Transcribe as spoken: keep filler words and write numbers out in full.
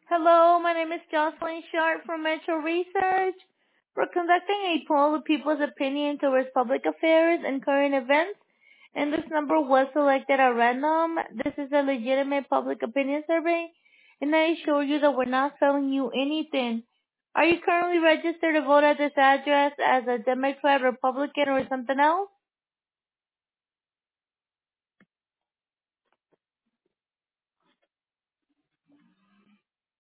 Hello, my name is Jocelyn Sharp from Metro Research. We're conducting a poll of people's opinion towards public affairs and current events, and this number was selected at random. This is a legitimate public opinion survey, and I assure you that we're not selling you anything. Are you currently registered to vote at this address as a Democrat, Republican, or something else?